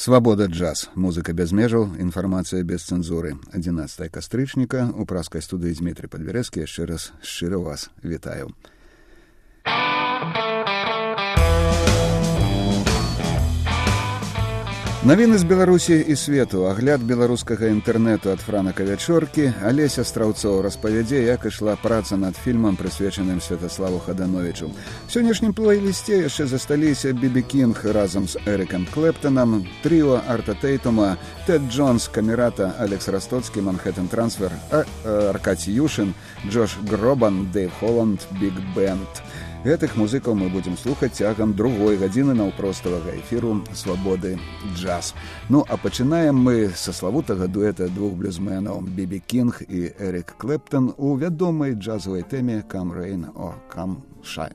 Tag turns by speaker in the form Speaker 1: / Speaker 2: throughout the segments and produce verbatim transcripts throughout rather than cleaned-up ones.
Speaker 1: Свабода джаз. Музыка без межаў, інфармацыя без цэнзуры. адзінаццатае кастрычніка у праскай студыі Дмітрый Падбярэцкі. Яшчэ раз шчыра вас вітаю. Навіны з Беларусі і свету, агляд беларускага інтэрнэту ад франака вячоркі. Алеся Страўцоў распавядзе, як ішла праца над фільмам, прысвечаным Святаславу Хадановічу. В сённяшнім плейлісце яшчэ засталіся Би Би Кинг разам з Эрікам Клэптонам, трыо Арта Тейтума, Тед Джонс, Камерата, Алекс Растоцкі, Манхэттен Трансфер, а, а, Аркадій Юшин, Джош Гробан, Дэйв Холланд, Биг Бенд. Гэтых музыкаў мы будзем слухаць цягам другой гадзіны наўпроставага эфіру «Свабоды джаз». Ну, а пачынаем мы са славутага дуэта двух блюзменаў Би Би Кинг і Эрік Клэптон у вядомай джазавай тэме «Come Rain or Come Shine».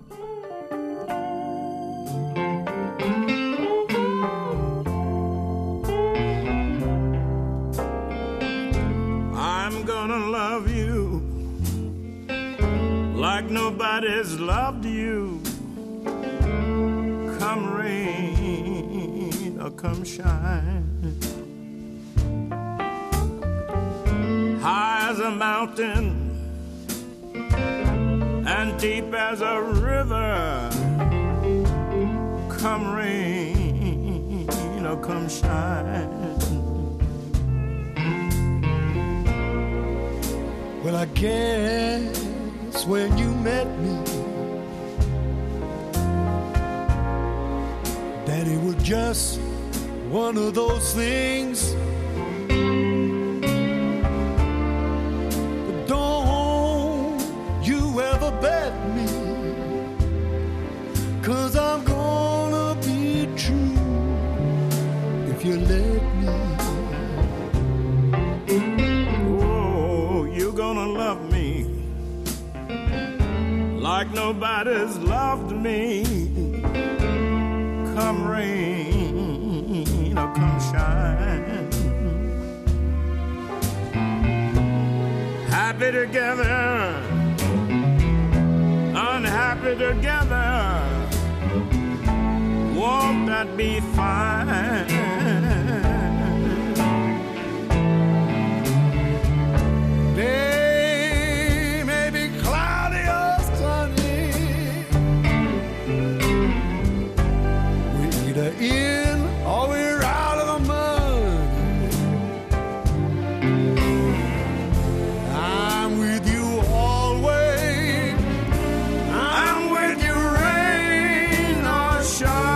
Speaker 2: I'm gonna love you like nobody's loved you. Come rain or come shine. High as a mountain and deep as a river. Come rain or come shine.
Speaker 3: Well, I guess when you met me that it was just one of those things. But don't you ever bet me, 'cause I'm gonna be true if you let me.
Speaker 2: Oh, you're gonna love me like nobody's loved me. Come rain or come shine. Happy together, unhappy together. Won't that be fine? Day may be cloudy or sunny. We're either in or we're out of the mud. I'm with you always. I'm with you rain or shine.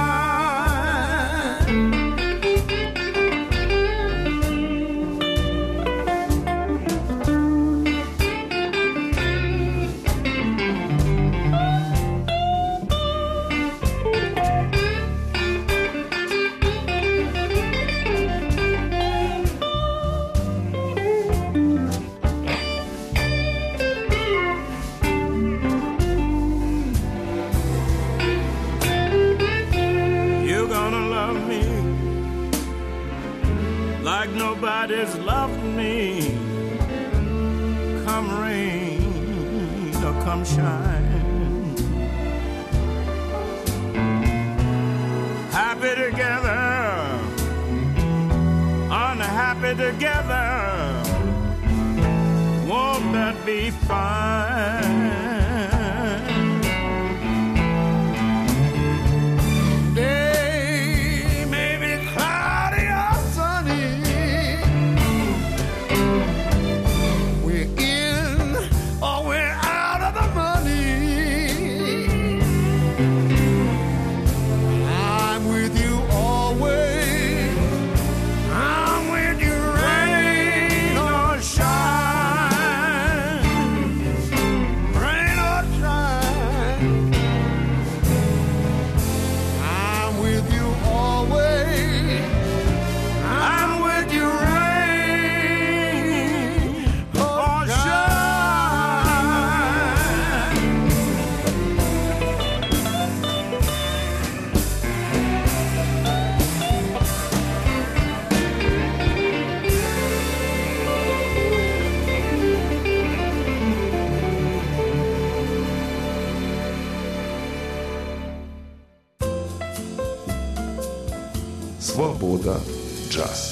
Speaker 2: You're gonna love me like nobody's loved me. Come rain or come shine. Happy together, unhappy together. Won't that be fine? Day may be cloudy or sunny. We're in or we're out of the money. I'm with you always. I'm with you rain or shine.
Speaker 4: Свобода джаз.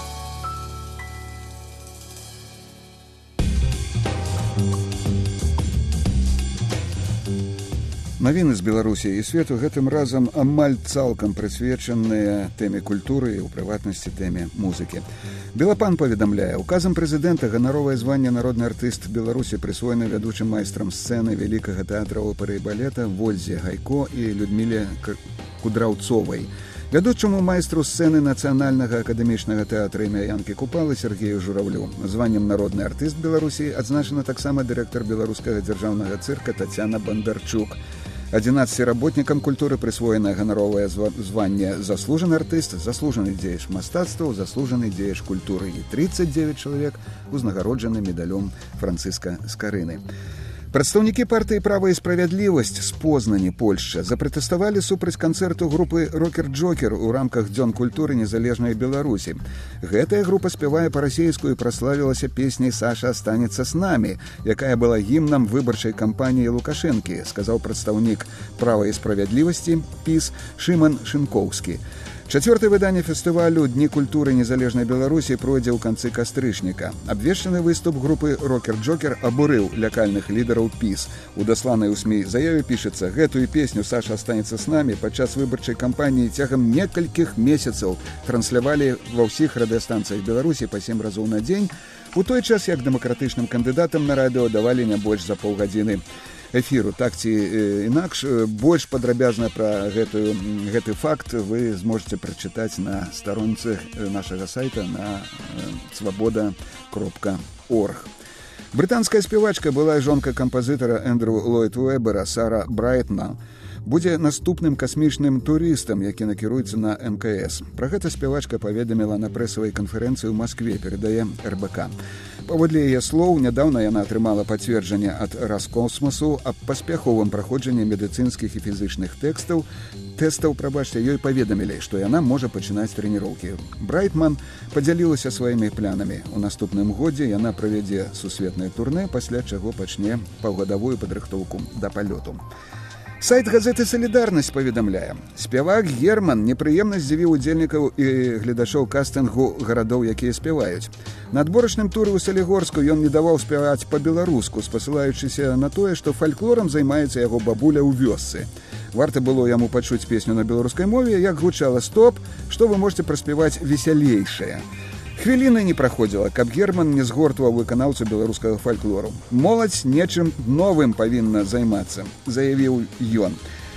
Speaker 1: Навіны з Беларусі і свету гэтым разам амаль цалкам прысвечаныя тэме культуры і ў прыватнасці тэме музыкі. Белапан паведамляе, указам прэзідэнта ганаровае званне народны артыст Беларусі прысвоена вядучым майстрам сцэны вялікага тэатра оперы і балета Вользе Гайко і Людміле Кудраўцовай. Вядучаму майстру сцэны Нацыянальнага акадэмічнага тэатра імя Янкі Купалы Сергею Журавлю. Званнем народны артыст Беларусі адзначана таксама дырэктар беларускага дзяржаўнага цырка Тацяна Бандарчук. адзінаццаці работнікам культуры прысвоена ганаровае званне заслужаны артыст, заслужаны дзеяч мастацтва, заслужаны дзеяч культуры і тридцать девять чалавек узнагароджаны медалём Францыска Скарыны. Прадстаўнікі партыі «Права і справядлівасць» з Познані, Польшча, запратэставалі супраць канцэрту групы «Рокер-Джокер» у рамках Дзён культуры незалежнай Беларусі. Гэтая група спявае па-расейску і праславілася песняй «Саша останется с нами», якая была гімнам выбарчай кампаніі Лукашэнкі, сказаў прадстаўнік «Права і справядлівасці» ПіС Шыман Шынкоўскі. Чацвёртае выданне фестывалю «Дні культуры незалежнай Беларусі» пройдзе ў канцы кастрычніка. Абвешчаны выступ групы «Рокер-Джокер» абурыў лякальных лідараў ПіС. У дасланай у СМІ заяве пішацца: гэтую песню «Саша останется с нами» падчас выбарчай кампаніі цягам некалькіх месяцаў транслявалі ва ўсіх радыёстанцыях Беларусі па сем разоў на дзень, у той час як дэмакратычным кандыдатам на радыё давалі не больш за паўгадзіны эфіру. Так ці інакш, больш падрабязна пра гэтую, гэты факт вы зможаце прачытаць на старонцы нашага сайта на свабода кропка орг. Брытанская спявачка, была жонка кампазітара Эндрю Ллойд Уэбера Сара Брайтман, будзе наступным касмічным турыстам, які накіруецца на эм ка эс. Пра гэта спявачка паведаміла на прэсавай канферэнцыі ў Маскве, перадае эр бэ ка. Паводле яе слоў, нядаўна яна атрымала пацверджанне ад Раскосмасу аб паспяховым праходжанні медыцынскіх і фізычных тэкстаў. Тэстаў, прабачце, ёй паведамілі, што яна можа пачынаць трэніроўкі. Брайтман падзялілася сваімі планамі. У наступным годзе яна правядзе сусветнае турнэ, пасля чаго пачне паўгадавую падрыхтоўку да палёту. Сайт газеты «Салідарнасць» паведамляе, спявак Герман непрыемна здзівіў удзельнікаў і гледачоў кастынгу гарадоў, якія спяваюць. На адборачным туры ў Салігорску ён не даваў спяваць па-беларуску, спасылаючыся на тое, што фальклорам займаецца яго бабуля ў вёсцы. Варта было яму пачуць песню на беларускай мове, як гучала «Стоп», што вы можете праспяваць весялейшае. Хвіліны не праходзіла, каб Герман не згортваў выканаўцу беларускага фальклору. Моладзь нечым новым павінна займацца, заявіў ён.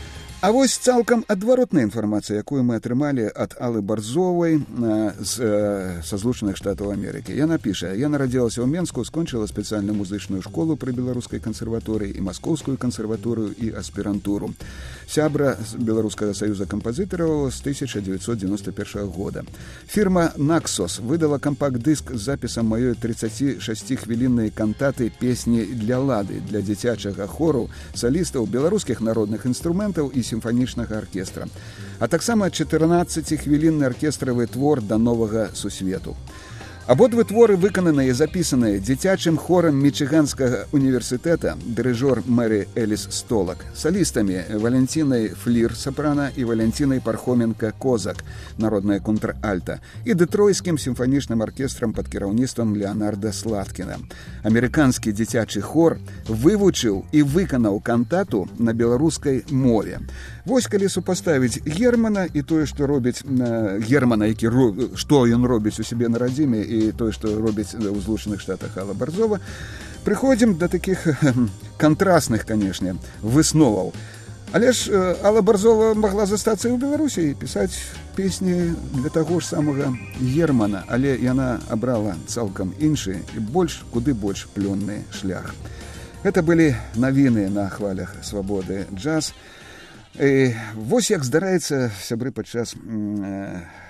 Speaker 1: А вось цалкам адваротная інфармацыя, якую мы атрымалі ад Аллы Барзовай з, э, са Злучаных Штатаў Амерыкі. Яна піша: я нарадзілася ў Менску, скончыла спецыяльную музычную школу пры беларускай кансерваторыі і маскоўскую кансерваторыю і аспірантуру. Сябра з Беларускага саюза кампазітараў з тысяча дзевяцьсот дзевяносто першага года. Фірма «Наксос» выдала кампакт-дыск з запісам маёй тридцатишестихвіліннай кантаты «Песні для лады» для дзіцячага хору, салістаў, беларускіх народных інструментаў і сімфанічнага аркестра, а таксама чатырнаццацігвілінны аркестравы твор да новага сусвету. Абодвы творы выкананыя і запісаныя дзіцячым хорам Мічыганскага універсітэта, дырыжор Мэры Эліс Столак, салістамі Валянцінай Флір сапрана і Валянцінай Пархоменка Козак, народная контральта, і дэтройскім сімфанічным аркестрам пад кіраўніцтвам Леонарда Сладкіна. Амерыканскі дзіцячы хор вывучыў і выканаў кантату на беларускай мове. Вось калі супаставіць Германа і тое, што робіць Германа, які што ён робіць у сябе на радзіме, і тое, што робіць ў Злучаных Штатах Алла Барзова, прыходзім да такіх кантрасных, канешне, высноваў. Але ж Алла Барзова магла застацца і ў Беларусі і пісаць песні для таго ж самага Германа, але яна абрала цалкам іншы і больш, куды больш плённы шлях. Гэта былі навіны на хвалях свабоды джаз. І вось як здараецца, сябры, падчас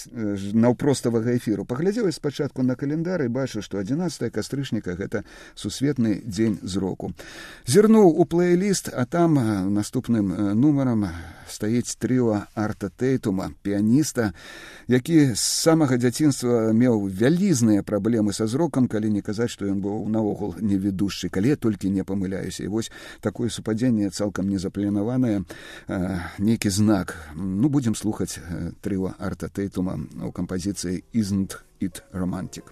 Speaker 1: наўпроставага эфіру. Паглядзеў я спачатку на календар і бачу, што адзінаццатае кастрычніка гэта сусветны дзень зроку. Зірнуў у плейліст, а там наступным нумарам стаіць трыо Арта Тэйтума, піяніста, які з самага дзяцінства меў вялізныя праблемы са зрокам, калі не казаць, што ён быў наогул неведушчы, калі я толькі не памыляюся. І вось такое супадзенне цалкам незапланаванае, нейкі знак. Ну, будзем слухаць трыо Арта Тэйтума у кампазіцыі «Isn't it romantic?»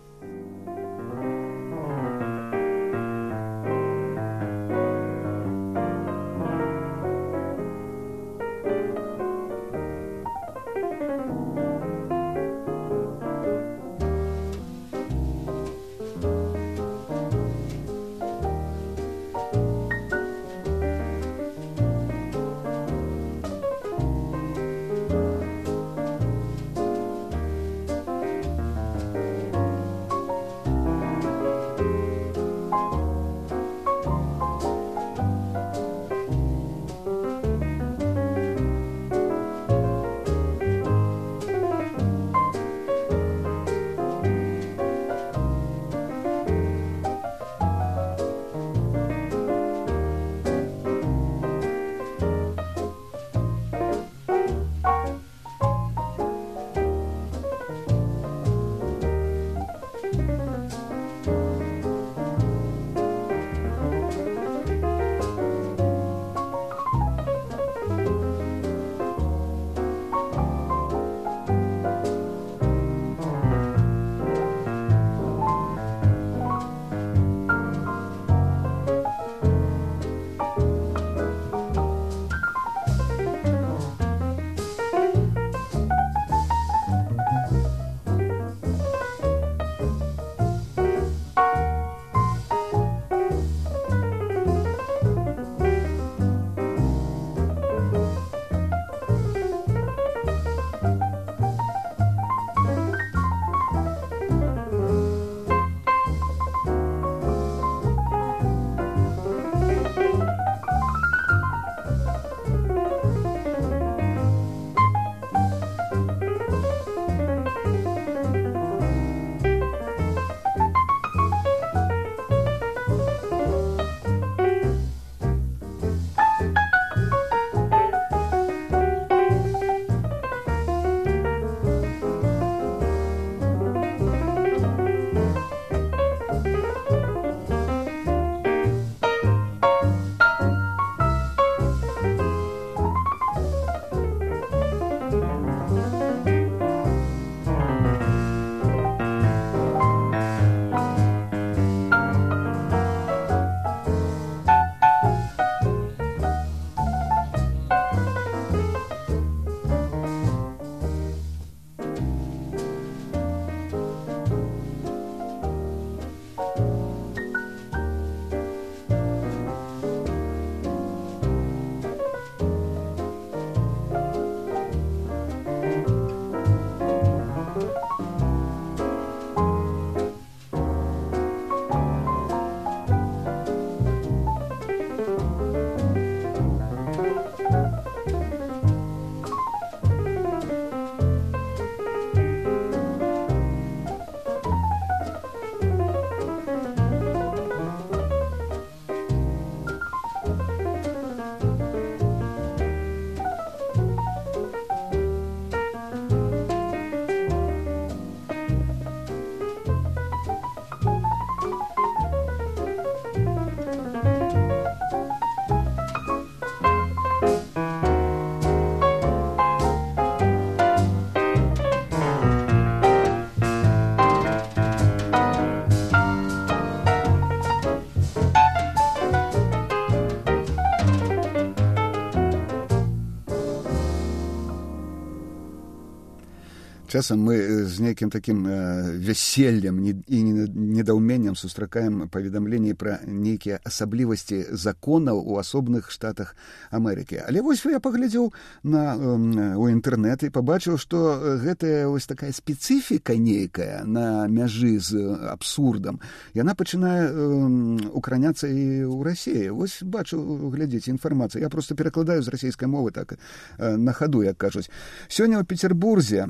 Speaker 1: Часам мы з нейкім такім вяселлем і недаўменнем сустракаем паведамленні пра нейкія асаблівасці законаў у асобных штатах Амерыкі. Але вось я паглядзеў на у інтэрнэт і пабачыў, што гэтая вось такая спецыфіка нейкая на мяжы з абсурдам, яна пачынае украняцца і ў Расіі. Вось бачу, глядзіце, інфармацыя. Я проста перакладаю з расійскай мовы так на хаду, як кажуць. Сёння ў Петербурзе прыняты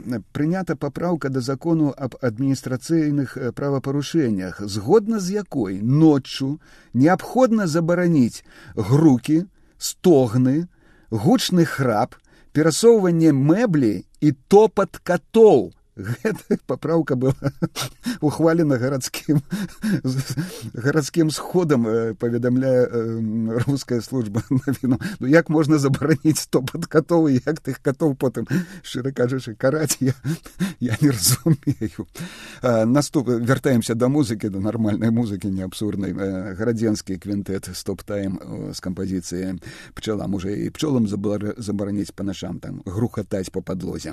Speaker 1: прынята папраўка да закону аб адміністрацыйных правапарушэннях, згодна з якой ноччу неабходна забараніць грукі, стогны, гучны храп, перасоўванне мэблі і топат катоў. Гэта папраўка была ухвалена гарадскім, гарадскім сходам, паведамляе руская служба навіну. Ну, як можна забараніць топат катоў і як тых катоў потым, шчыра кажучы, караць, я, я не разумею. Наступ... Вяртаемся да музыкі, да нармальнай музыкі, не абсурднай. Гарадзенскі квінтэт «Стоп-тайм» з кампазіцыяй «Пчала». Можа, і пчолам забараніць па нашам там грухатаць па падлозе.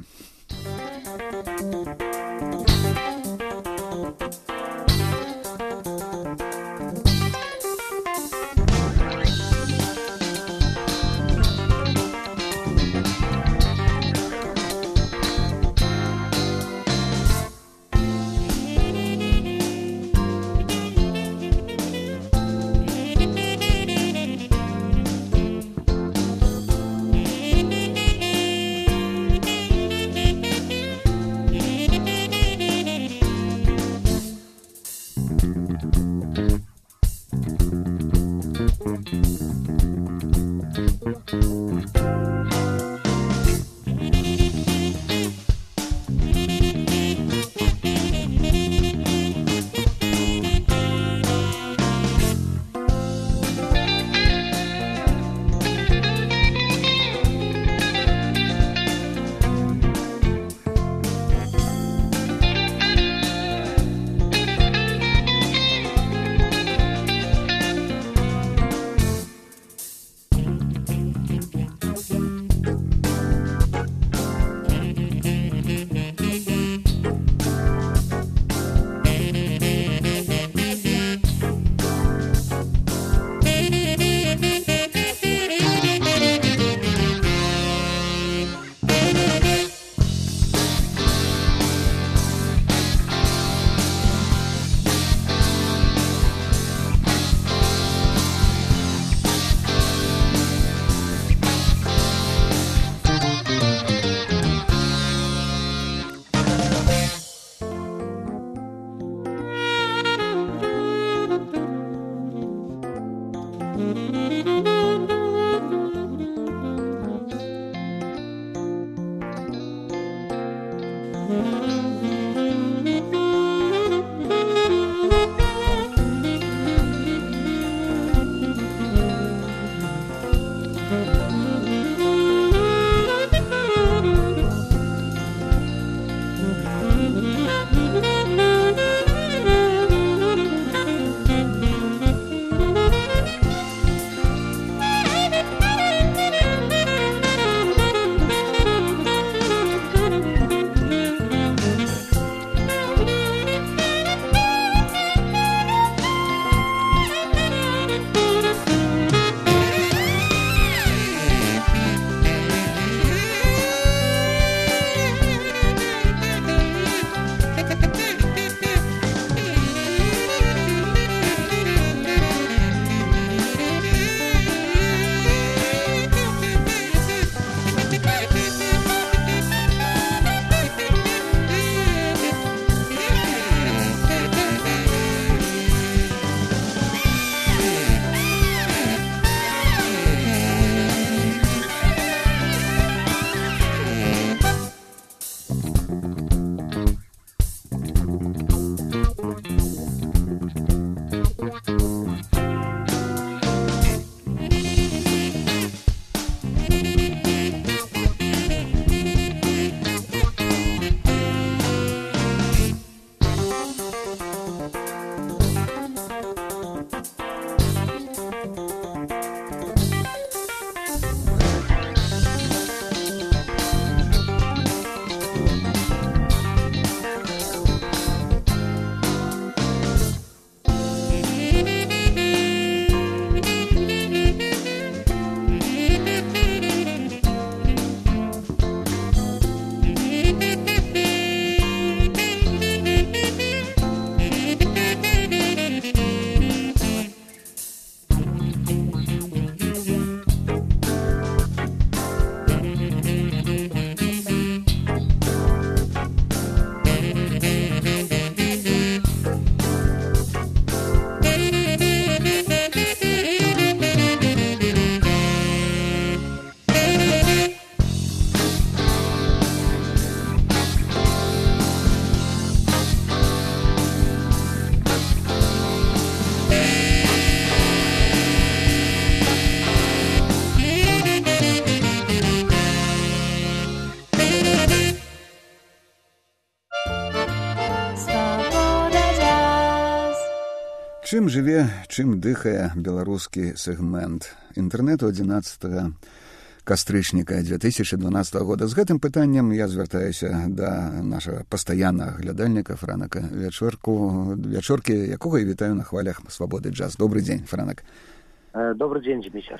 Speaker 1: Чым жыве, чым дыхае беларускі сегмент інтэрнэту адзінаццатага кастрычніка две тысячи дванадцатого года. З гэтым пытаннем я звяртаюся да нашага пастаяннага глядальніка Франака Вячорку, Вячоркі, якога я вітаю на хвалях Свабоды джаз. Добрый дзень, Франак.
Speaker 5: Добрый дзень, Дзімісер.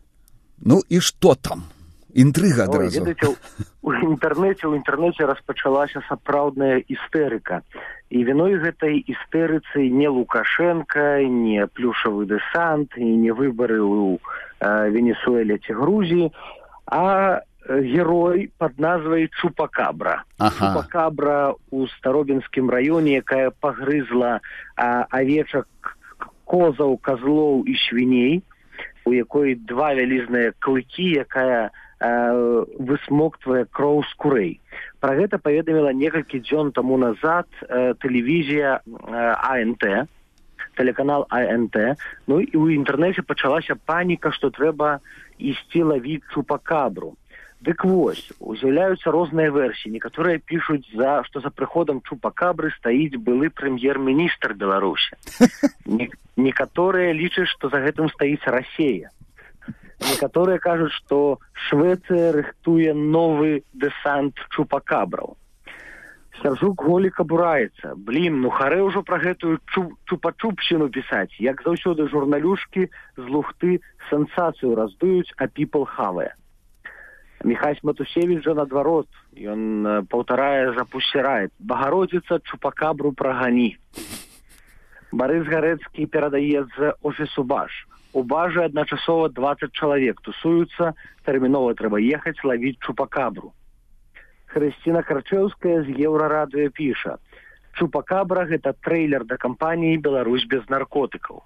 Speaker 1: Ну і што там? Інтрыга адразу.
Speaker 5: Ведаеце, у інтэрнэце у інтэрнэце распачалася сапраўдная істэрыка. І віной гэтай істэрыцы не Лукашенко, не плюшавы дэсант, і не выбары ў э, Венесуэле ці Грузіі, а герой пад назвай Чупакабра.
Speaker 1: Ага.
Speaker 5: Чупакабра ў Старобінскім раёне, якая пагрызла а, авечак, козаў, казлоў і свіней, у якой два вялізныя клыкі, якая э, высмоктвае кроў з курэй. Пра гэта паведаміла некалькі дзён таму назад э, тэлевізія э, А Н Т, тэлеканал А Н Т. Ну і ў інтэрнэце пачалася паніка, што трэба ісці лавіць Чупакабру. Дык вось, з'яўляюцца розныя версіі. Некаторыя пішуць, за, што за прыходам Чупакабры стаіць былы прэм'ер-міністр Беларусі. Некаторыя лічаць, што за гэтым стаіць Расія. Некаторыя кажуць, што Швецыя рыхтуе новы дэсант Чупакабраў. Сяржук Голік абураецца. Блін, ну харэ ўжо пра гэтую чу, чупа-чупщину пісаць. Як заўсёды журналюшкі з лухты сенсацыю раздуюць, а піпл хавае. Міхась Матусевіч жа наадварот, ён паўтарае за Пусі-райт. Багародзіца, Чупакабру прагані. Барыс Гарэцкі перадае з офісу Баш. У Бажы адначасова дваццаць чалавек тусуюцца, тэрмінова трэба ехаць лавіць Чупакабру. Хрысціна Карчэўская з Еўрарадыё піша: Чупакабра — гэта трэйлер да кампаніі «Беларусь без наркотыкаў».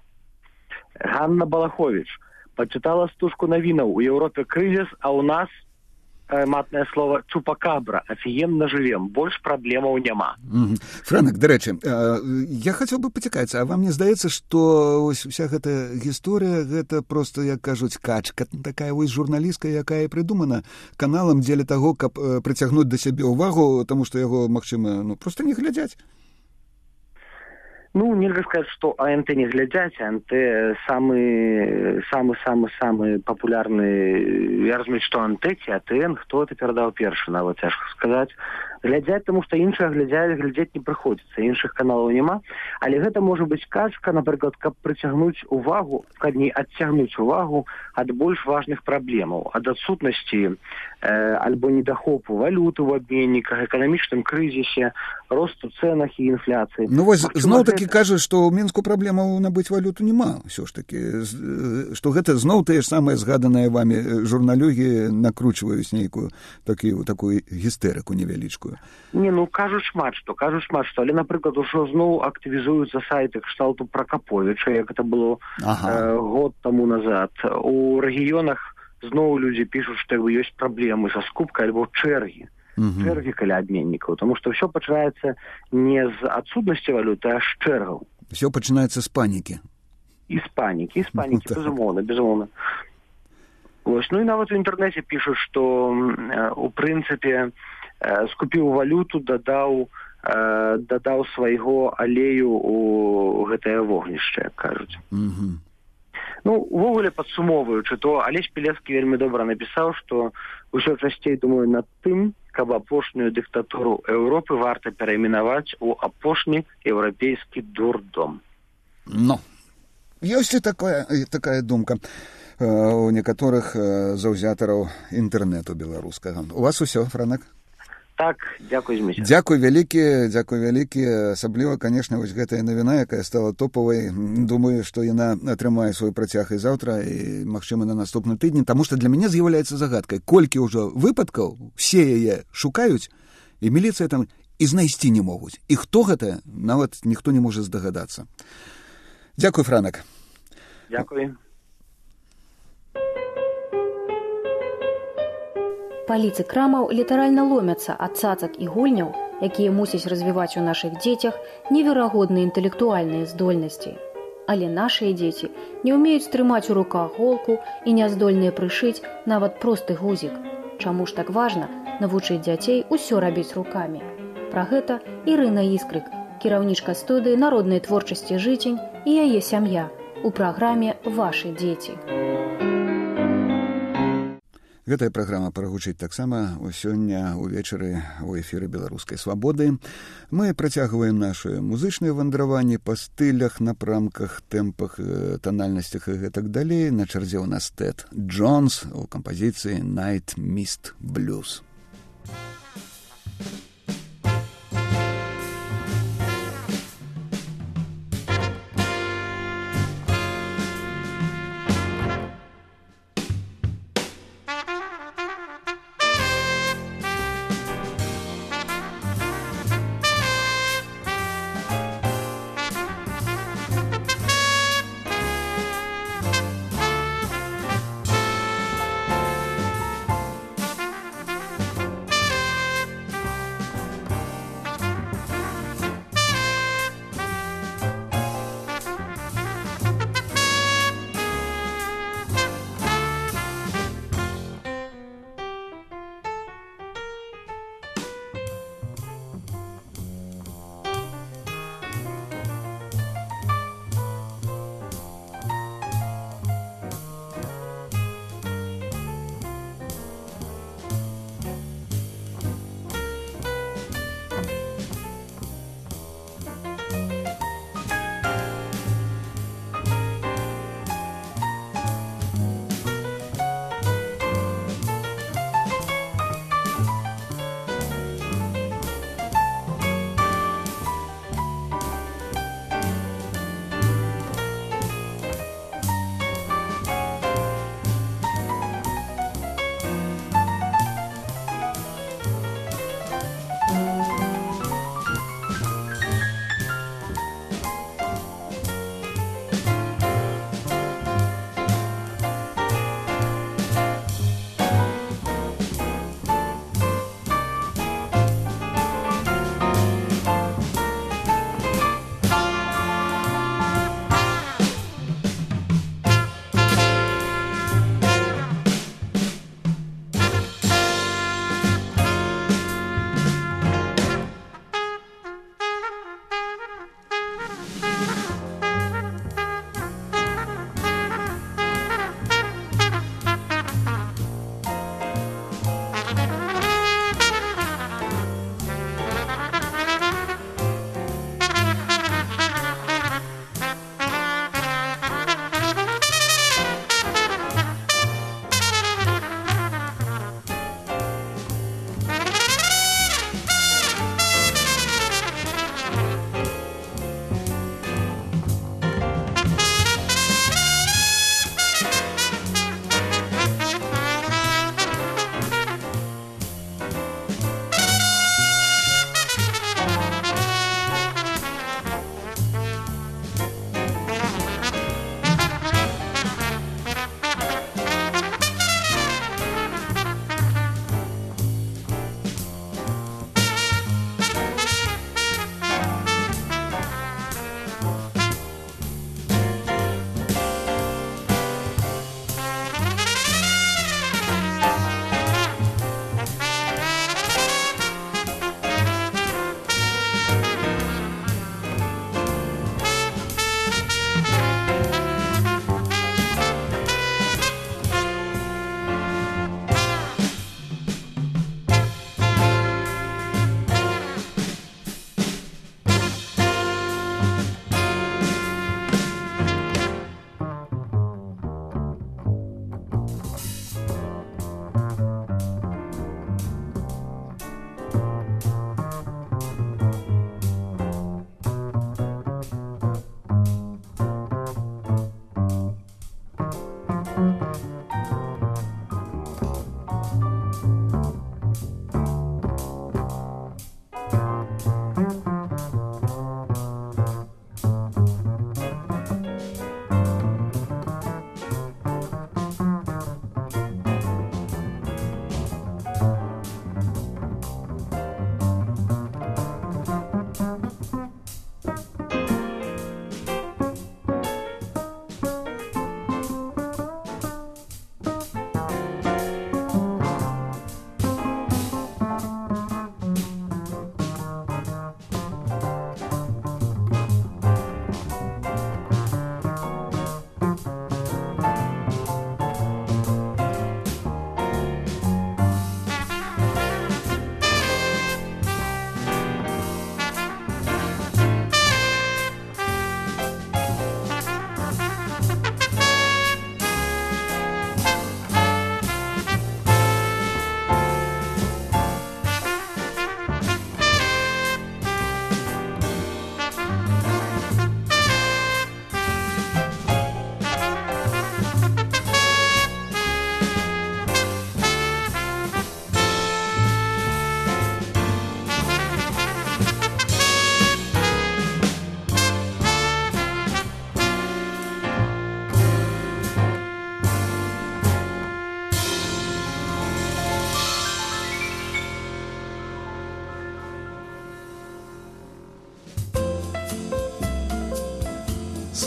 Speaker 5: Ганна Балаховіч пачытала стужку навінаў: у Еўропе крызіс, а ў нас матнае слово Чупакабра. Афігенна жывем, больш праблемаў няма.
Speaker 1: Mm-hmm. Франак, дарэчы, я хацеў бы пацікацца, а вам не здаецца, што ось уся гэта гісторыя, гэта проста, як кажуць, качка такая вось журналістка, якая прыдумана каналам дзеля таго, каб прыцягнуць да сябе ўвагу, таму што яго, магчыма, ну, проста не глядзяць?
Speaker 5: Ну, нельга сказаць, што А Н Т не глядзяць. А Н Т самы самы самы самы папулярны, я разумею, што А Н Т ці А Т Н, хто это перадаў першы, нават цяжка сказаць. Глядзяць, таму што іншыя глядзяць, глядзець не прыходзіцца, іншых каналаў няма, але гэта можа быць качка, напрыклад, каб прыцягнуць увагу, каб не адцягнуць увагу ад больш важных праблемаў, ад адсутнасці э, альбо недахопу валюты ў абменніках, эканамічным крызісе, росту цэнах і інфляцыі.
Speaker 1: Ну вось зноў-такі гэта... кажа, што ў Мінску праблемаў набыць валюту няма, ўсё ж такі, што гэта зноў тыя ж самыя згаданыя вамі журналюгі накручваюць нейкую такую, такую гістэрыку невялічкую.
Speaker 5: Не, ну кажуць шмат што, кажуць шмат што, але, напрыклад, ужо зноў актывізуюцца сайты кшталту Пракаповіча, як это было ага. э, год таму назад. У рэгіёнах зноў людзі пішуць, што ёсць праблемы са скупкай альбо чэргі. Угу. Чэргі каля абменнікаў, таму што ўсё пачынаецца не з адсутнасці валюты, а з чэргаў.
Speaker 1: Усё пачынаецца з панікі.
Speaker 5: І з панікі, і з панікі, ну, безумоўна, безумоўна. Вось, ну і нават у інтэрнэце пішуць, што у прынцыпе скупіў валюту, дадаў, э, дадаў свайго алею у гэтае вогнішча, як кажуць.
Speaker 1: Mm-hmm.
Speaker 5: Ну, увогуле падсумоўваючы, то Алесь Пілецкі вельмі добра напісаў, што ўсё часцей думаю над тым, каб апошнюю дыктатуру Еўропы варта перайменаваць у апошні еўрапейскі дурдом.
Speaker 1: Ну, ёсць і такая, такая думка у некаторых заўзятараў інтэрнэту беларускага. У вас усё, Франак?
Speaker 5: Так, дзякуй, Зміцер.
Speaker 1: Дзякуй вялікі, дзякуй вялікі. Асабліва, канешне, вось гэтая навіна, якая стала топавай. Думаю, што яна атрымае свой працяг і заўтра, і, магчыма, на наступны тыдзень, таму што для мяне з'яўляецца загадкай, колькі ўжо выпадкаў, усе яе шукаюць, і міліцыя там і знайсці не могуць. І хто гэта, нават ніхто не можа здагадацца. Дзякуй, Франак.
Speaker 5: Дзякуй.
Speaker 6: Паліцы крамаў літаральна ломяцца ад цацак і гульняў, якія мусяць развіваць у нашых дзецях неверагодныя інтэлектуальныя здольнасці. Але нашыя дзеці не ўмеюць трымаць у руках голку і не здольныя прышыць нават просты гузік. Чаму ж так важна навучыць дзяцей усё рабіць рукамі? Пра гэта Ірына Іскрык, кіраўнічка студыі народнай творчасці «Жытень» і яе сям'я у праграме «Вашы дзеці».
Speaker 1: Гэтая праграма прагучыць таксама сёння ўвечары ў эфіры беларускай свабоды. Мы працягваем нашы музычныя вандраванні па стылях, напрамках, тэмпах, танальнасцях і гэтак далей. На чарзе ў нас Тэд Джонс у кампазіцыі «Night Mist Blues».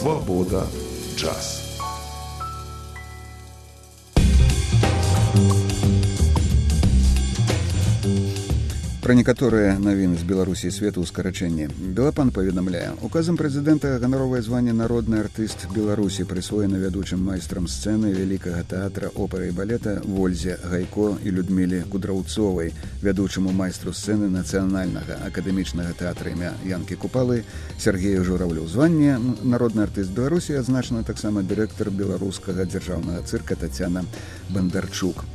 Speaker 4: Свобода джаз.
Speaker 1: Пра некаторыя навіны з Беларусі і свету ў скарачэнні. Белапан паведамляе, указам прэзідэнта ганаровае званне народны артыст Беларусі прысвоена вядучым майстрам сцэны вялікага тэатра оперы і балета Вользе Гайко і Людміле Кудраўцовай, вядучаму майстру сцэны нацыянальнага акадэмічнага тэатра імя Янкі Купалы Сергею Журавлю. Званне народны артыст Беларусі адзначана таксама дырэктар беларускага дзяржаўнага цырка Тацяна Бандарчук.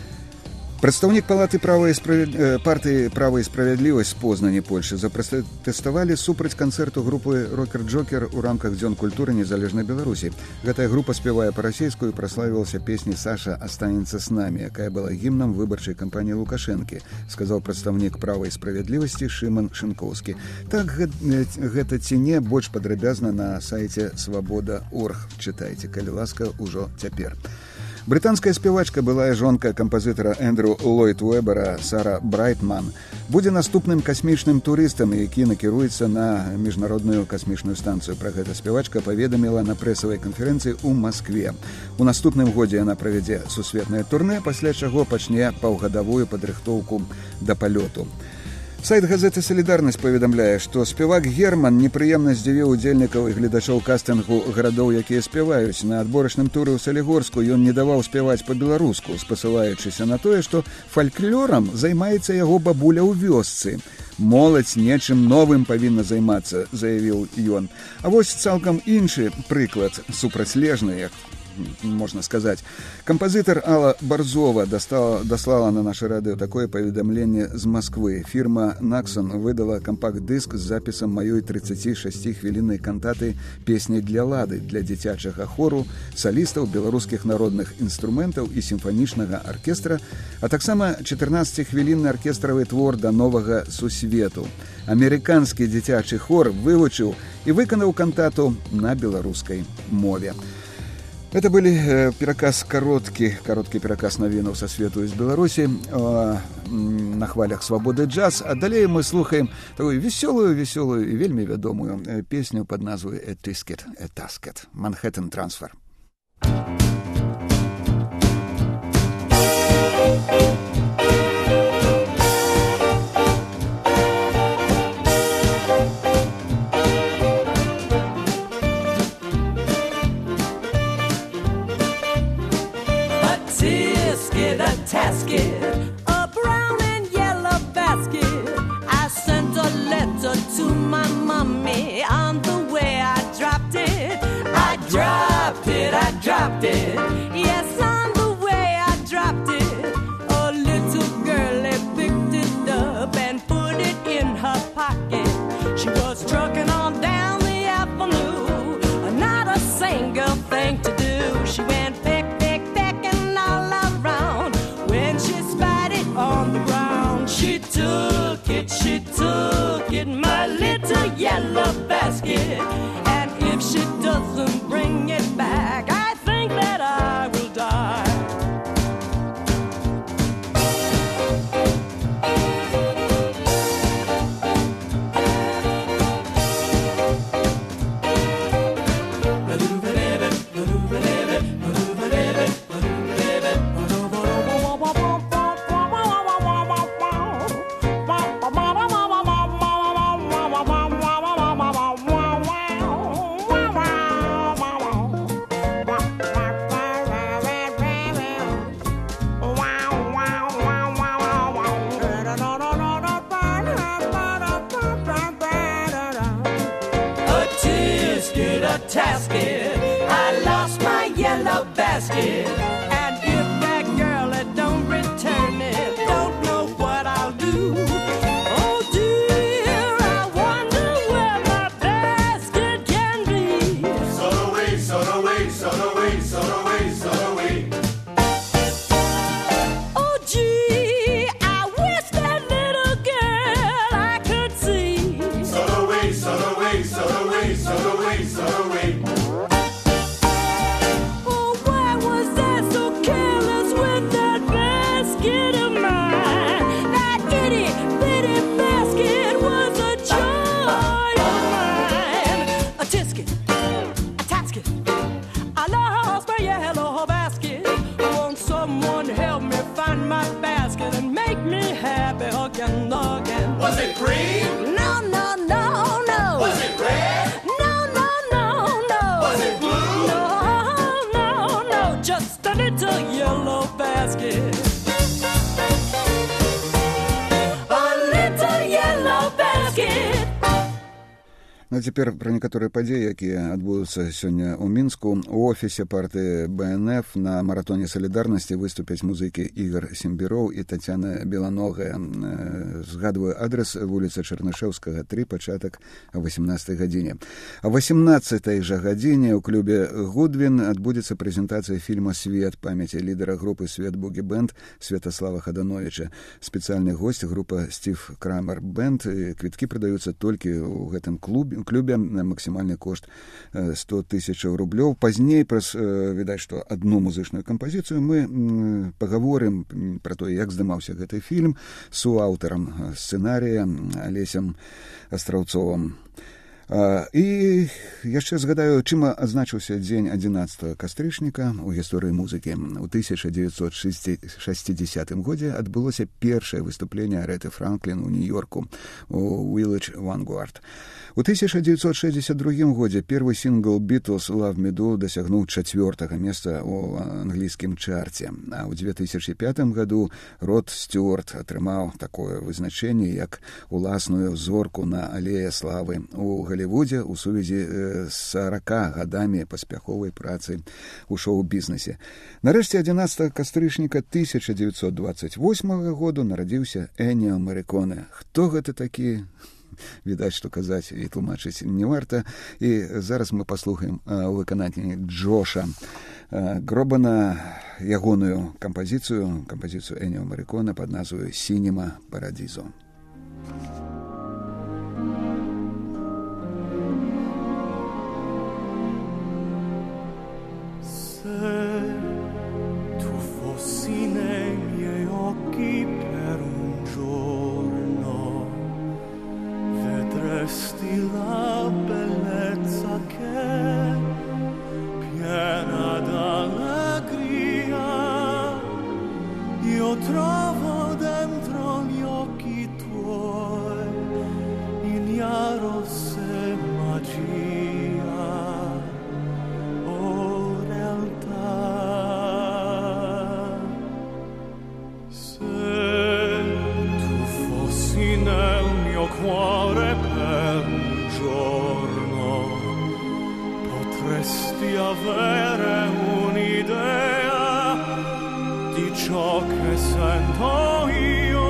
Speaker 1: Прадстаўнік палаты права і справед... партыі «Права і справядлівасць» з Познані, Польшы запратэставалі супраць канцэрту групы «Рокер-Джокер» у рамках Дзён культуры незалежнай Беларусі. Гэтая група спявае па-расейску і праславілася песні «Саша астанецца с намі», якая была гімнам выбарчай кампаніі Лукашэнкі, сказаў прадстаўнік «Права і справядлівасці» Шыман Шынкоўскі. Так гэта ці не больш падрабязна на сайце свабода точка орг. Чытайце, калі ласка, ужо цяпер. Брытанская спявачка, былая жонка кампазітара Эндрю Ллойд Уэбера Сара Брайтман, будзе наступным касмічным турыстам, які накіруецца на міжнародную касмічную станцыю. Пра гэта спявачка паведаміла на прэсавай канферэнцыі ў Маскве. У наступным годзе яна правядзе сусветнае турнэ, пасля чаго пачне паўгадавую падрыхтоўку да палёту. Сайт газеты «Салідарнасць» паведамляе, што спевак Герман непрыемна здзівіў удзельнікаў і гледачоў кастынгу гарадоў, якія спяваюць. На адборачным туры ў Салігорску ён не даваў спяваць па-беларуску, спасылаючыся на тое, што фальклорам займаецца яго бабуля ў вёсцы. «Моладзь нечым новым павінна займацца», заявіў ён. А вось цалкам іншы прыклад, супрацьлежны, як можна сказаць. Кампазітар Алла Барзова дастала, даслала на наше радыё такое паведамленне з Масквы. Фірма «Наксон» выдала кампакт-дыск з запісам маёй трыццацішасціхвіліннай кантаты «Песні для лады» для дзіцячага хору, салістаў, беларускіх народных інструментаў і сімфанічнага аркестра, а таксама чатырнаццаціхвілінны аркестравы твор да новага сусвету. Амерыканскі дзіцячы хор вывучыў і выканаў кантату на беларускай мове. Это были э, пераказ кароткі, кароткі пераказ навінаў са свету з Беларусі э, на хвалях свабоды джаз. А далей мы слухаем такую весёлую, весёлую і вельмі вядомую э, песню пад назвай «A Tisket, a Tasket» «Манхэттен Трансфер».
Speaker 7: Tasket, a brown and yellow basket. I sent a letter to my mommy. On the way I dropped it. I dropped it, I dropped it. Yes, on the way I dropped it. A little girlie picked it up and put it in her pocket. She was trucking on down the avenue. Not a single thing to do. She went peck, peck, pecking all around. When she spied it on the ground, she took it, she took it, my little yellow basket. And if she doesn't bring it back, I think that I will die. Tasket, I lost my yellow basket. And if that girl that don't return it, don't know what I'll do. Oh dear, I wonder where my basket can be.
Speaker 2: So away, so away, so away, so away, so away.
Speaker 7: Oh gee, I wish that little girl I could see.
Speaker 2: So away, so away, so away, so away, so away.
Speaker 7: Oh, why was I so
Speaker 2: Was it green?
Speaker 7: No, no, no, no.
Speaker 2: Was it red?
Speaker 7: No, no, no, no.
Speaker 2: Was it blue?
Speaker 7: No, no, no. Just a little yellow basket. A little yellow basket.
Speaker 1: Ну, цяпер пра некаторыя падзеі, якія адбудуцца сёння ў Мінску. У офісе партыі бэ эн эф на маратоне салідарнасці выступяць музыкі Ігор Сембіроў і Тацяна Беланогая. Згадваю адрес: вуліца Чарнышэўскага, тры, пачатак о восемнадцатай гадзіне. О восемнадцатай жа гадзіне ў клубе «Гудвін» адбудзецца прэзентацыя фільма «Свет» памяці лідара групы «Свет Бугі Бэнд» Святаслава Хадановича. Спецыяльны госць група «Стив Крамер Бэнд». Квіткі прадаюцца толькі ў гэтым клубе. клубе максімальны кошт сто тысяч рублёў. Пазней праз, відаць, што адну музычную кампазіцыю мы пагаворым пра тое, як здымаўся гэты фільм з суаўтарам сцэнарыя Алесем Астраўцовым. І яшчэ згадаю, чым адзначыўся дзень адзінаццатага кастрычніка ў гісторыі музыкі. У тысяча дзевяцьсот шэсцідзесятым годзе адбылося першае выступленне Арэты Франклін у Нью-Йорку у Village Vanguard. У тысяча дзевяцьсот шэсцьдесят другім годзе первый сингл Beatles «Love Me Do» дасягнуў чацвёртага месца ў англійскім чарце. А ў две тысячы пятым году Род Стюарт атрымаў такое вызначэнне, як уласную зорку на алее славы у Голливуде у сувязі з сарака гадамі паспяховай працы ў шоу-бізнесе. Нарэшце адзінаццатага кастрычніка тысяча дзевяцьсот дваццаць восьмага году нарадзіўся Эніо Мариконе. Хто гэта такі? Відаць, што казаць і тлумачыць не варта. І зараз мы паслухаем у выкананні Джоша Гробана ягоную кампазіцыю, кампазіцыю Эніо Мариконе пад назваю «Синема Парадизо».
Speaker 3: La bellezza che piena d'allegria io trovo dentro gli occhi tuoi ignaros e magia o realtà. Se tu fossi nel mio cuore per un giorno potresti avere un'idea di ciò che sento io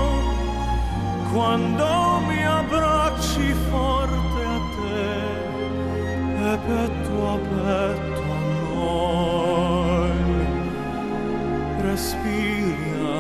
Speaker 3: quando mi abbracci forte a te e petto a petto a noi respiriamo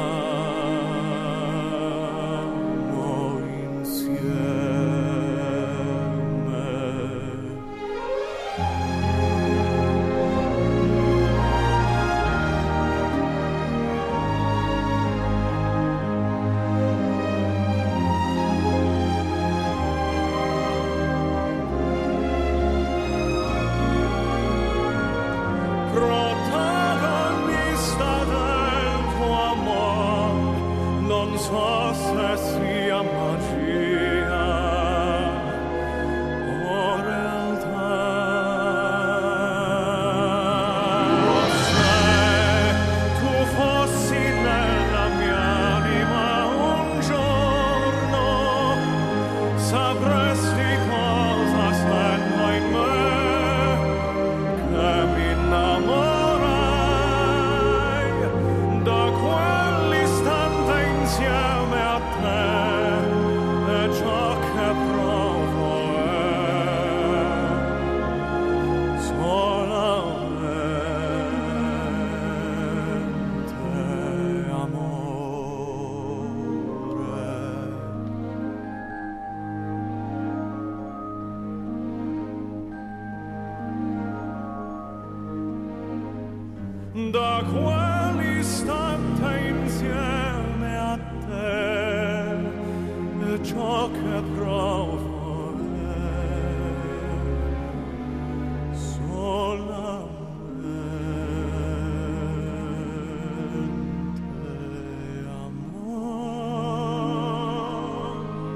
Speaker 3: da quell'istante insieme a te e ciò che provo è solamente amore.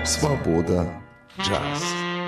Speaker 4: Свобода джаз.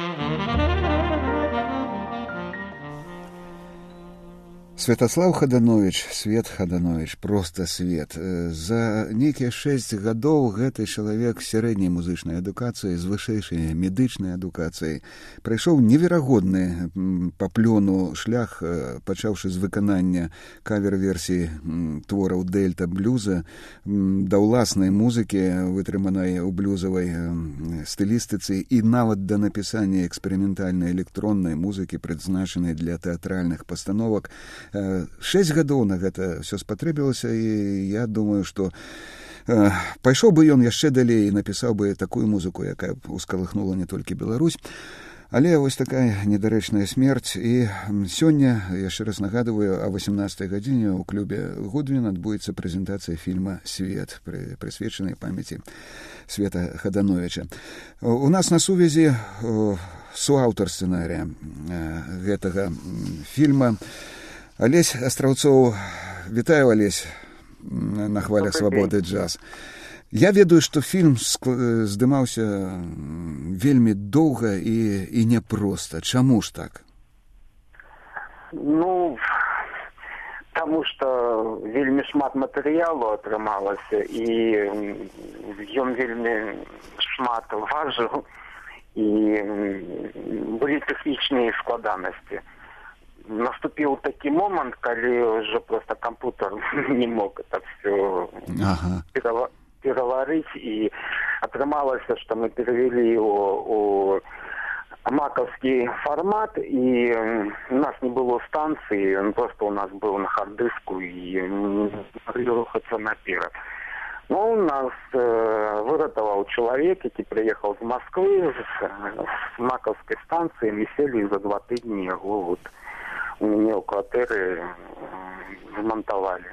Speaker 1: Святаслаў Хаданович, Свет Хаданович, проста Свет. За нейкія шэсць гадоў гэты чалавек з сярэдняй музычнай адукацыяй, з вышэйшай медычнай адукацыяй, прайшоў неверагодны па плёну шлях, пачаўшы з выканання кавер-версіі твораў дельта блюза да ўласнай музыкі, вытрыманай у блюзавай стылістыцы, і нават да напісання эксперыментальнай электроннай музыкі, прызначанай для тэатральных пастановак. Шэсць гадоў на гэта ўсё спатрэбілася, і я думаю, што э, пайшоў бы ён яшчэ далей і напісаў бы такую музыку, якая б ускалыхнула не толькі Беларусь. Але вось такая недарэчная смерць. І сёння, яшчэ раз нагадываю, о восемнадцатай гадзіне ў клубе Гудвін адбудзецца прэзентацыя фільма «Свет», прысвечанай памяці Света Хадановича. У нас на сувязі суаўтар сцэнарыя гэтага фільма Алесь Астраўцоў. Вітаю, Алесь, на хвалях свабоды джаз. Я ведаю, што фільм здымаўся вельмі доўга і, і няпроста. Чаму ж так?
Speaker 8: Ну, таму што вельмі шмат матэрыялу атрымалася, і ён вельмі шмат важыў, і былі тэхнічныя складанасці. Наступіў такі момант, калі ўжо проста кампутер не мог это все ага. пераварыць, і атрымалася, што мы перавялі его у макаўскі фармат, і у нас не было станцыі, он просто у нас быў на хард-дыску, і не маглі рухацца наперад. Ну, нас э, выратаваў чалавек, які прыехаў з Масквы, з, з макаўскай станцыі, мы селі за два тыдні яго вот у мяне ў кватэры змантавалі.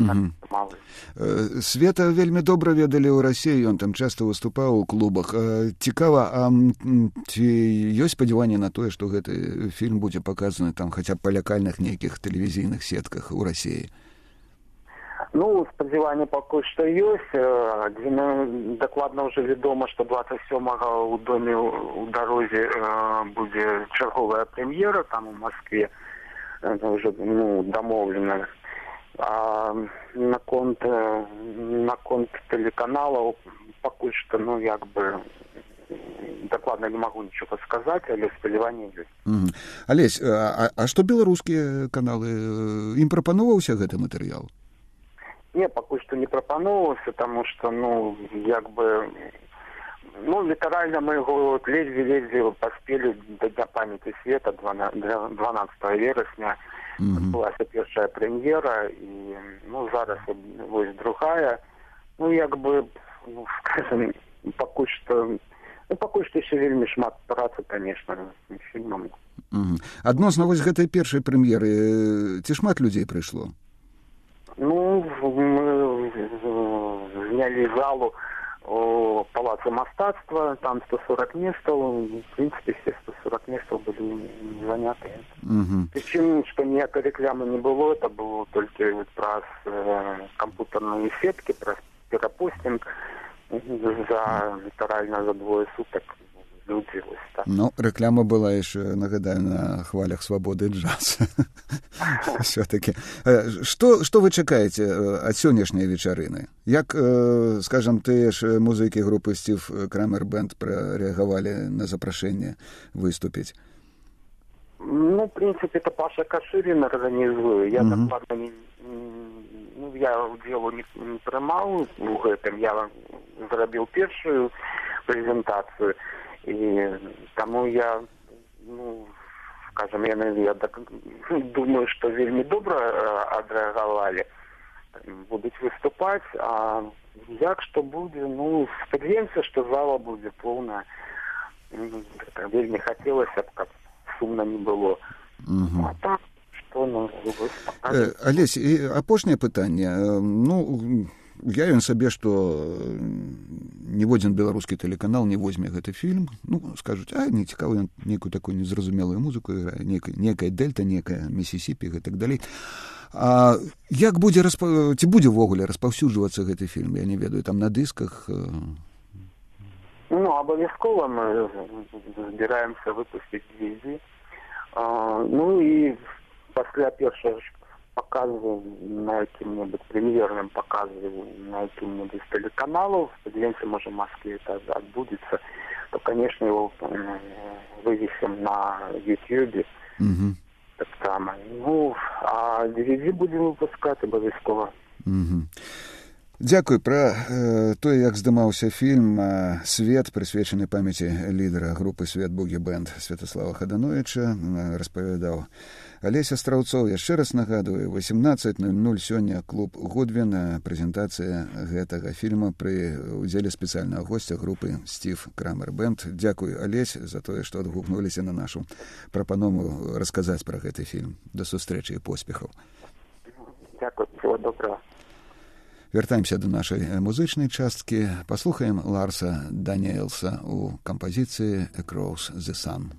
Speaker 1: Mm-hmm. Света вельмі добра ведалі ў Расіі, ён там часта выступаў у клубах. Цікава, а ці ёсць спадзяванне на тое, што гэты фільм будзе паказаны там хаця б па лакальных нейкіх тэлевізійных сетках у Расіі?
Speaker 8: Ну, спадзяванне пакуль што ёсць. Дакладна ўжо вядома, што дваццаць сёмага ў доме ў дарозе будзе чарговая прэм'ера там у Маскве. Это уже, ну, домовлено. А наконт, наконт телеканалов пока что, ну, як бы, докладно не могу ничего сказать, але спадзяванне ёсць.
Speaker 1: Mm-hmm. Алесь, а, а што беларускія каналы? Ім прапаноўваўся гэты матэрыял?
Speaker 8: Не, пока что не прапаноўваўся, потому что, ну, як бы... Ну, літаральна мы его ледзьве-ледзьве паспелі да Дня памяти Света дванаццатага верасня. Mm-hmm. Была першая прэм'ера, і ну, зараз вось другая. Ну, як бы, ну, скажем, пакуль што, ну, пакуль што яшчэ вельмі шмат працы, конечно, з фільмам.
Speaker 1: Mm-hmm. Адносна вось гэтай першай прэм'еры, ці шмат людзей прыйшло?
Speaker 8: Ну, мы знялі залу у Палаце мастацтва, там сто сорок месцаў, в принципе, все сто сорок месцаў были занятыя.
Speaker 1: Uh-huh.
Speaker 8: Причем, что никакой рекламы не было, это было только вот про э, компьютерные сетки, про перепостинг за литерально за двое суток. Люди, так.
Speaker 1: Ну, реклама была еще, нагадаю, на хвалях свободы джаз. Все-таки. Что, что вы чекаете от сённяшняй вечарыны? Як, скажем, тыя ж музыкі групы Стив Крамер Бэнд прореагавалі на запрашэнне выступіць?
Speaker 8: Ну, в принципе, это Паша Каширин организует. Я mm-hmm. докладно не, ну, я удзелу не, не прымаў у гэтым. Я зрабіў першую прэзентацыю. И тому я, ну, скажем, я, я так, думаю, что вельмі добра адрэагавалі. Будуць выступаць, а як што будзе, ну, спадзяемся, што зала будзе поўная. Вельмі хацелася б, каб сумна не было.
Speaker 1: Угу.
Speaker 8: А так, што, ну,
Speaker 1: э, Алесь, і апошняе пытанне. Ну, я ён сабе, што ніводзін беларускі тэлеканал не возьме гэты фільм. Ну, скажуць, а, не цікава, ён нейкую такую незразумелую музыку іграе, некая дельта, некая Місісіпі і так далей. А як будзе, расп... ці будзе ўвогуле распаўсюджвацца гэты фільм? Я не ведаю, там на дысках...
Speaker 8: Ну, абавязкова мы збіраемся выпусціць ди ви ди. А, ну і пасля першага показу на якім-небудзь прэм'ерным показу на якім-небудзь телеканалу, спадзяёмся, можа, в Москве это адбудзецца, то, конечно, его вывесим на YouTube.
Speaker 1: Угу.
Speaker 8: Так само. Ну, а ди ви ди будем выпускать обов'язково.
Speaker 1: Угу. Дзякуй. Пра э, тое, як здымаўся фільм э, «Свет», прысвечаны памяці лідара групы «Свет Бугі Бэнд» Святаслава Хаданowicza, э, распавядаў Алесь Астраўцоў. Яшчэ раз нагадваю, восемнадцать ноль ноль сёння клуб «Гудвін», прэзентацыя гэтага фільма пры удзеле спецыяльнага госця групы «Стив Крамер Бэнд». Дзякуй, Алесь, за тое, што адгукнуліся на нашу прапанову расказаць пра гэты фільм. Да сустрэчы і поспехаў.
Speaker 8: Дзякуй, всего доброго.
Speaker 1: Вяртаемся да нашай музычнай часткі. Паслухаем Ларса Даніэлса у кампазіцыі «Across the Sun».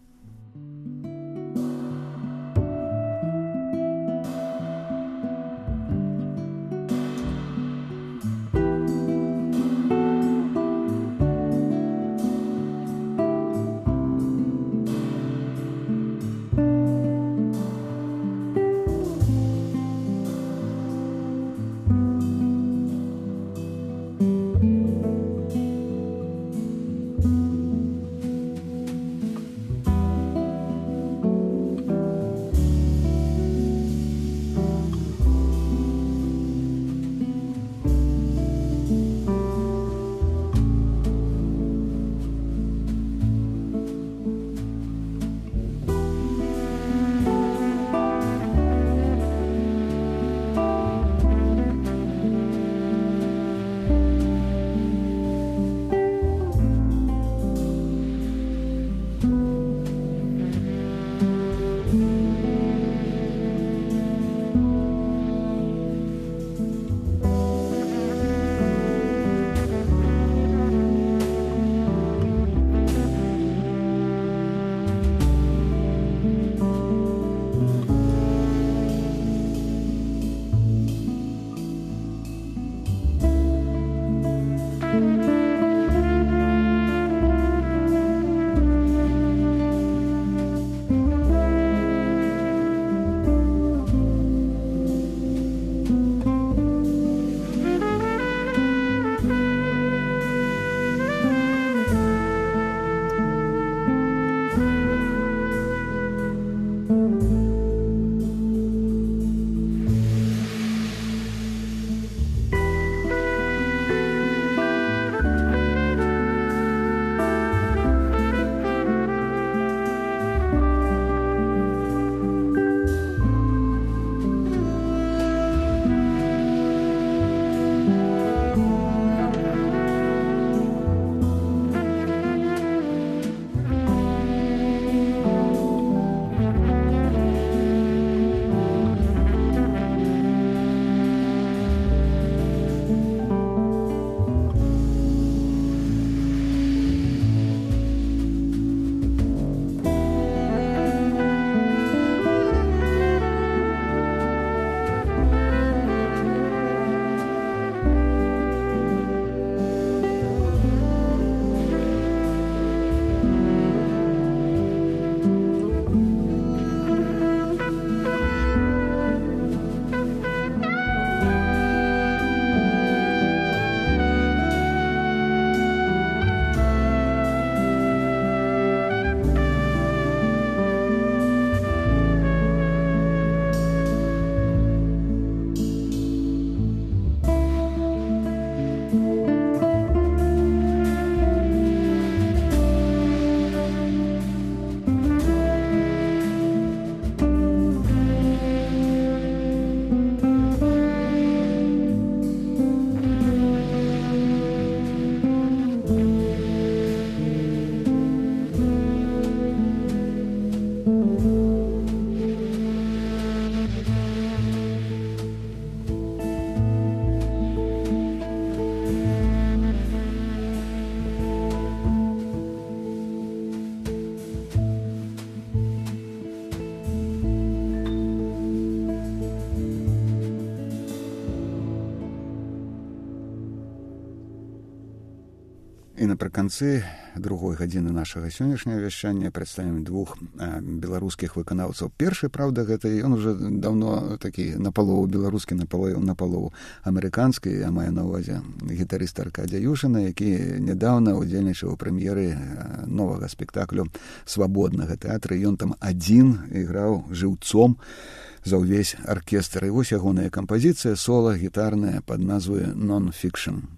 Speaker 1: І напрыканцы другой гадзіны нашага сённяшняга вяшчання прадставім двух беларускіх выканаўцаў. Першы, праўда, гэта ён уже даўно такі напалову беларускі, напалову напалову амерыканскі. Я маю на ўвазе гітарыст Аркадзя Юшына, які нядаўна удзельнічаў у прэм'еры новага спектаклю свабоднага тэатра. Ён там адзін іграў жыўцом за ўвесь аркестр. І вось ягоная кампазіцыя сола гітарная пад назвай «Non-Fiction».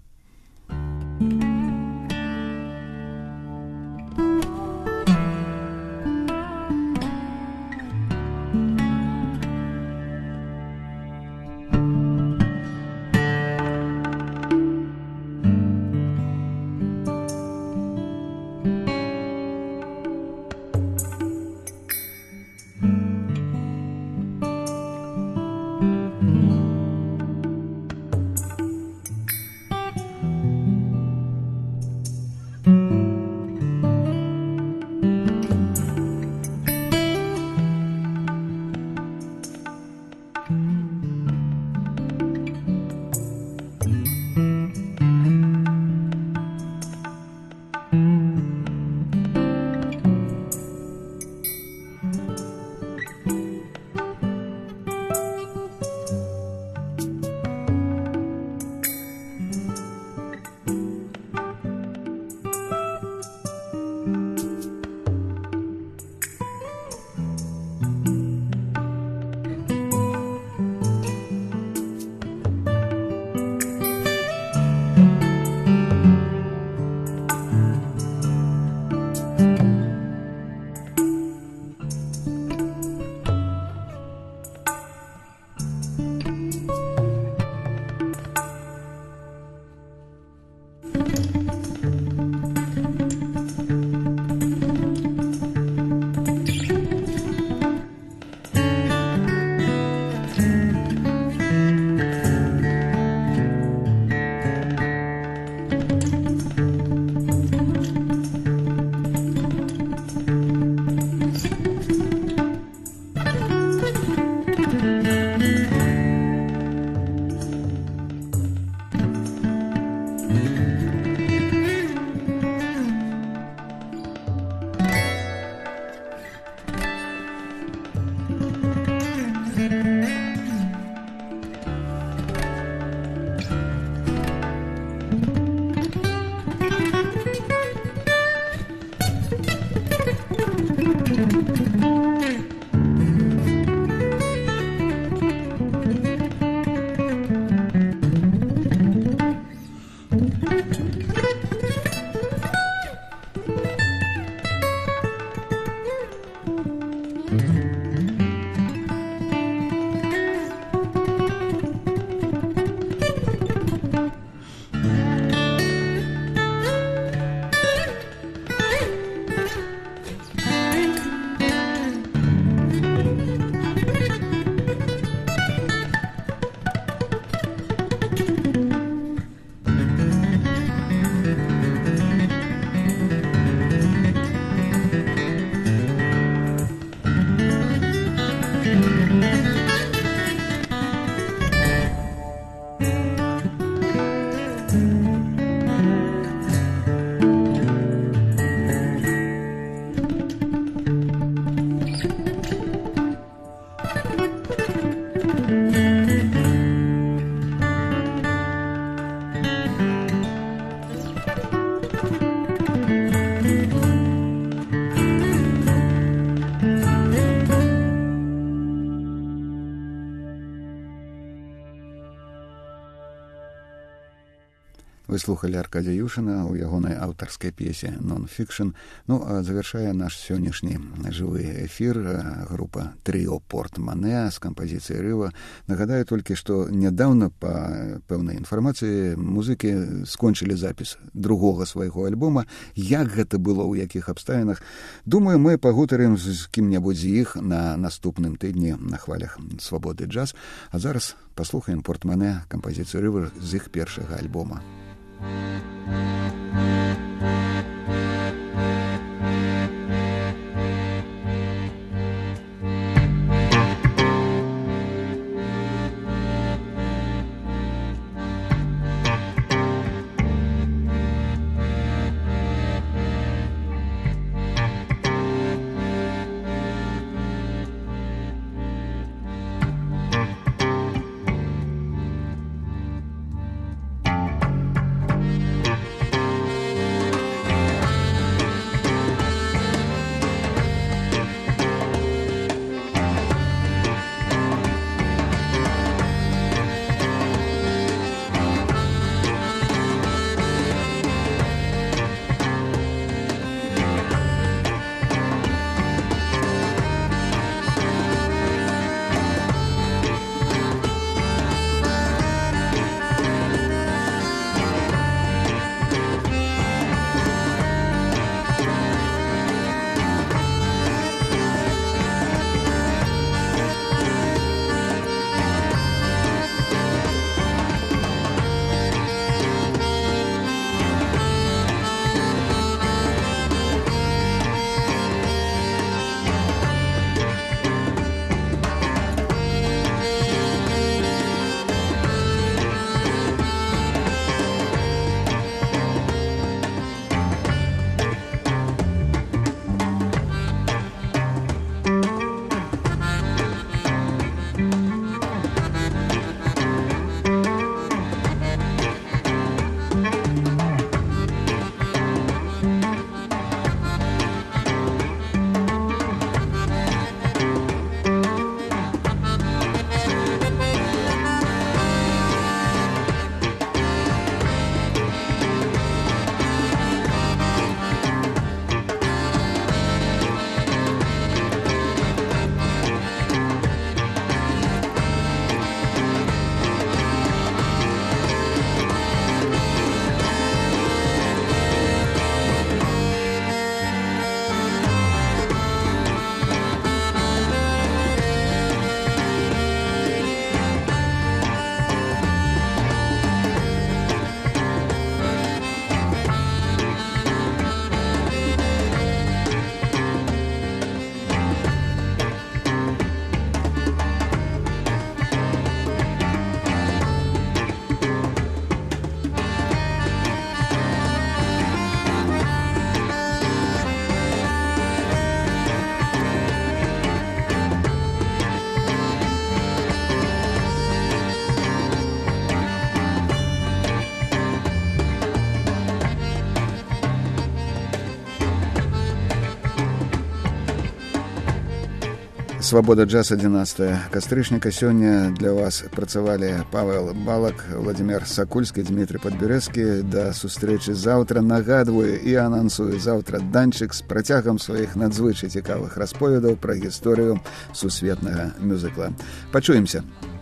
Speaker 1: Вы слухали Аркадзя Юшына ў ягонай аўтарскай п'есе «Non-Fiction». Ну, а завяршае наш сённяшні жывы эфір група «Трыо Портмане» з кампазіцыяй «Рыва». Нагадаю толькі, што нядаўна, па пэўнай інфармацыі, музыкі скончылі запіс другога свайго альбома. Як гэта было, ў якіх абставінах? Думаю, мы пагутарым з кім-небудзь з іх на наступным тыдні на хвалях «Свабоды джаз». А зараз паслухаем «Портмане», кампазіцыю «Рыва» з іх першага альбома. Свабода джаз адзінаццатае кастрычніка. Сёння для вас працавалі Павел Балак, Владимир Сакульскі, Дмітрый Падбярэзкі. Да сустрэчы заўтра. Нагадваю і анансую заўтра данчык з працягам сваіх надзвычай цікавых расповедаў пра гісторыю сусветнага мюзыкла. Пачуемся.